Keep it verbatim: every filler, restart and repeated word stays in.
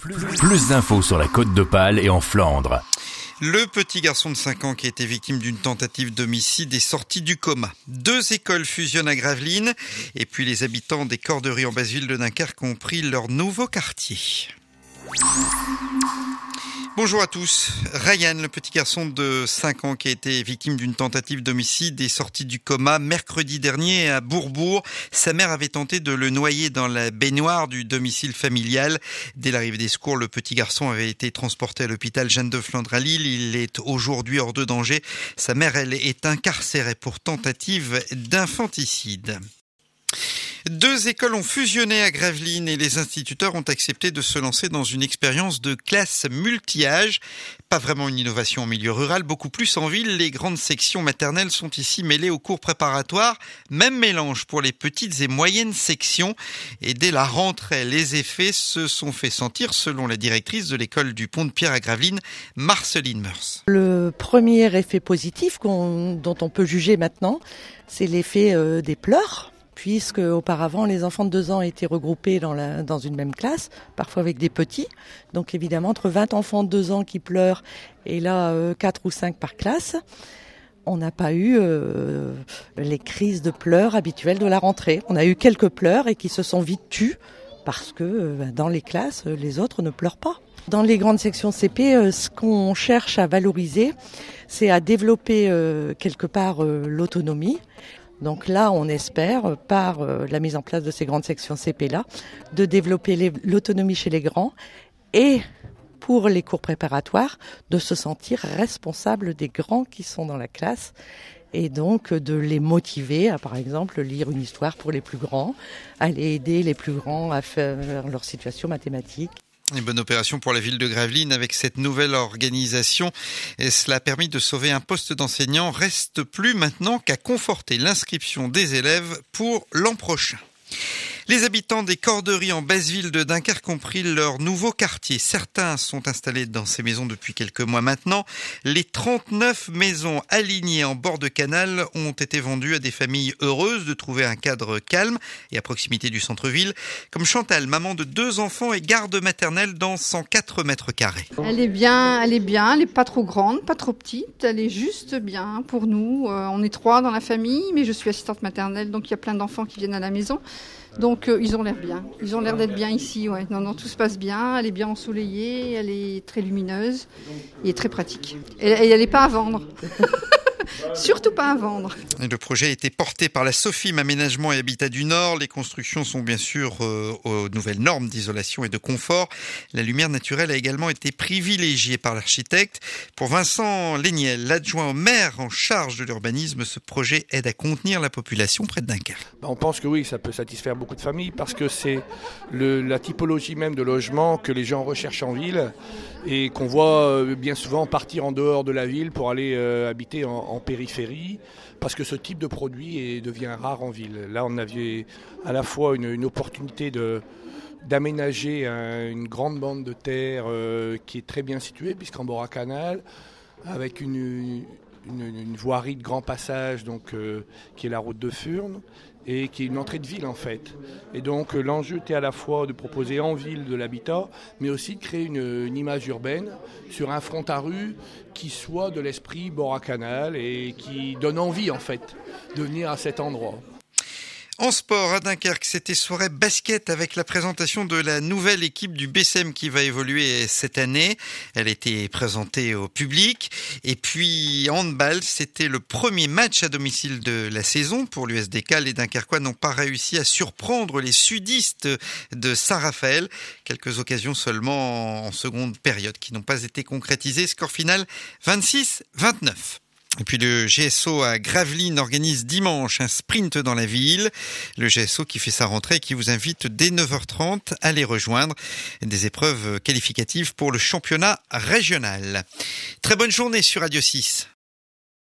Plus, plus d'infos sur la Côte d'Opale et en Flandre. Le petit garçon de cinq ans qui a été victime d'une tentative d'homicide est sorti du coma. Deux écoles fusionnent à Gravelines et puis les habitants des Corderies en basse ville de Dunkerque ont pris leur nouveau quartier. Bonjour à tous. Ryan, le petit garçon de cinq ans qui a été victime d'une tentative d'homicide, est sorti du coma mercredi dernier à Bourbourg. Sa mère avait tenté de le noyer dans la baignoire du domicile familial. Dès l'arrivée des secours, le petit garçon avait été transporté à l'hôpital Jeanne de Flandre à Lille. Il est aujourd'hui hors de danger. Sa mère, elle, est incarcérée pour tentative d'infanticide. Deux écoles ont fusionné à Gravelines et les instituteurs ont accepté de se lancer dans une expérience de classe multi-âge. Pas vraiment une innovation en milieu rural, beaucoup plus en ville. Les grandes sections maternelles sont ici mêlées aux cours préparatoires. Même mélange pour les petites et moyennes sections. Et dès la rentrée, les effets se sont fait sentir selon la directrice de l'école du Pont-de-Pierre à Gravelines, Marceline Meurs. Le premier effet positif qu'on, dont on peut juger maintenant, c'est l'effet euh, des pleurs. Puisque auparavant les enfants de deux ans étaient regroupés dans, la, dans une même classe, parfois avec des petits. Donc évidemment, entre vingt enfants de deux ans qui pleurent et là euh, quatre ou cinq par classe, on n'a pas eu euh, les crises de pleurs habituelles de la rentrée. On a eu quelques pleurs et qui se sont vite tus parce que euh, dans les classes, les autres ne pleurent pas. Dans les grandes sections C P, euh, ce qu'on cherche à valoriser, c'est à développer euh, quelque part euh, l'autonomie. Donc là, on espère, par la mise en place de ces grandes sections C P-là, de développer les, l'autonomie chez les grands et, pour les cours préparatoires, de se sentir responsable des grands qui sont dans la classe et donc de les motiver à, par exemple, lire une histoire pour les plus grands, aller aider les plus grands à faire leur situation mathématique. Une bonne opération pour la ville de Gravelines avec cette nouvelle organisation. Et cela a permis de sauver un poste d'enseignant. Reste plus maintenant qu'à conforter l'inscription des élèves pour l'an prochain. Les habitants des Corderies en basse ville de Dunkerque ont pris leur nouveau quartier. Certains sont installés dans ces maisons depuis quelques mois maintenant. Les trente-neuf maisons alignées en bord de canal ont été vendues à des familles heureuses de trouver un cadre calme et à proximité du centre-ville. Comme Chantal, maman de deux enfants et garde maternelle dans cent quatre mètres carrés. Elle est bien, elle est bien, elle n'est pas trop grande, pas trop petite. Elle est juste bien pour nous. Euh, on est trois dans la famille, mais je suis assistante maternelle, donc il y a plein d'enfants qui viennent à la maison. Donc euh, ils ont l'air bien, ils ont l'air d'être bien ici, ouais. Non, non, tout se passe bien, elle est bien ensoleillée, elle est très lumineuse et très pratique. Et, et elle n'est pas à vendre. Surtout pas à vendre. Et le projet a été porté par la SOFIM Aménagement et Habitat du Nord. Les constructions sont bien sûr euh, aux nouvelles normes d'isolation et de confort. La lumière naturelle a également été privilégiée par l'architecte. Pour Vincent Léniel, l'adjoint au maire en charge de l'urbanisme, ce projet aide à contenir la population près de Dunkerque. On pense que oui, ça peut satisfaire beaucoup de familles parce que c'est le, la typologie même de logement que les gens recherchent en ville et qu'on voit bien souvent partir en dehors de la ville pour aller euh, habiter en, en périphérie, parce que ce type de produit est, devient rare en ville. Là, on avait à la fois une, une opportunité de, d'aménager un, une grande bande de terre euh, qui est très bien située, puisqu'en bord à canal, avec une, une, une voirie de grand passage, donc, euh, qui est la route de Furnes, et qui est une entrée de ville en fait. Et donc euh, l'enjeu était à la fois de proposer en ville de l'habitat, mais aussi de créer une, une image urbaine sur un front à rue qui soit de l'esprit bord à canal et qui donne envie en fait de venir à cet endroit. En sport, à Dunkerque, c'était soirée basket avec la présentation de la nouvelle équipe du B C M qui va évoluer cette année. Elle a été présentée au public. Et puis, handball, c'était le premier match à domicile de la saison pour l'U S D K. Les Dunkerquois n'ont pas réussi à surprendre les sudistes de Saint-Raphaël. Quelques occasions seulement en seconde période qui n'ont pas été concrétisées. Score final vingt-six vingt-neuf. Et puis le G S O à Gravelines organise dimanche un sprint dans la ville. Le G S O qui fait sa rentrée et qui vous invite dès neuf heures trente à les rejoindre. Des épreuves qualificatives pour le championnat régional. Très bonne journée sur Radio six.